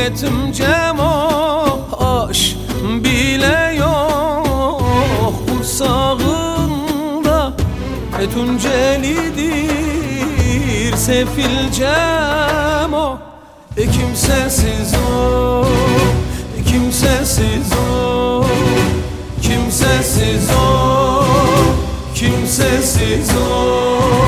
yetim Cemo, aş bile yok kursağında. Tuncelidir sefil Cemo, kimsesiz o, kimsesiz o, kimsesiz o, kimsesiz o.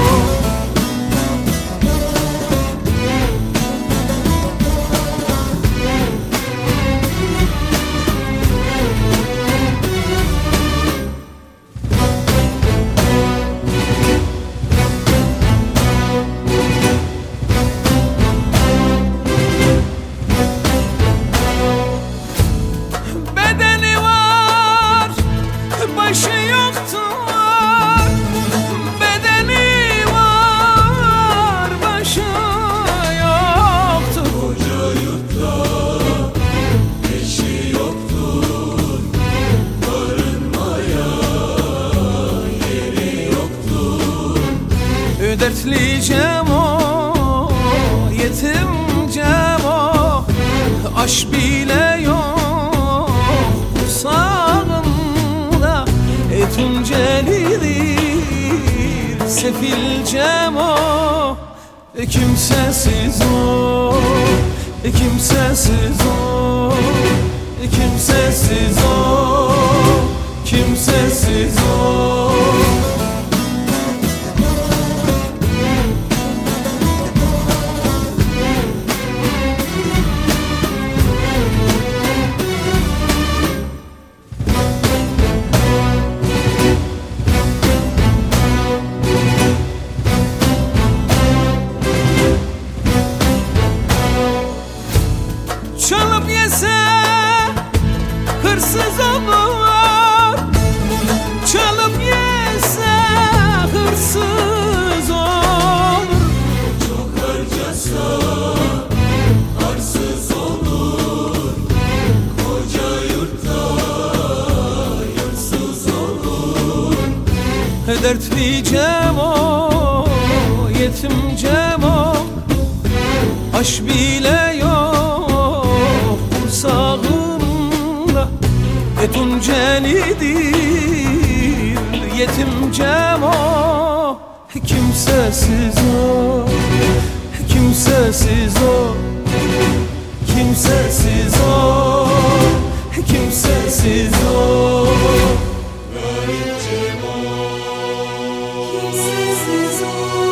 Başı yoktur, bedeni var, başı yoktur. Koca yurtta eşi yoktur, barınmaya yeri yoktur. Dertli Cemo, yetim Cemo, aş bile yok kursağında. Tuncelidir sefil Cemo, kimsesiz o, kimsesiz o, kimsesiz o, kimsesiz o. Çalıp yese hırsız olur, çalıp yese hırsız olur. Çok harcasa arsız olur, koca yurtta yursuz olur. Dertli Cemo, yetim Cemo, aş bile yok kursağında. Tuncelidir yetim Cemo, kimsesiz o, kimsesiz o, kimsesiz o, kimsesiz o. Garip Cemo, Kimsesiz o.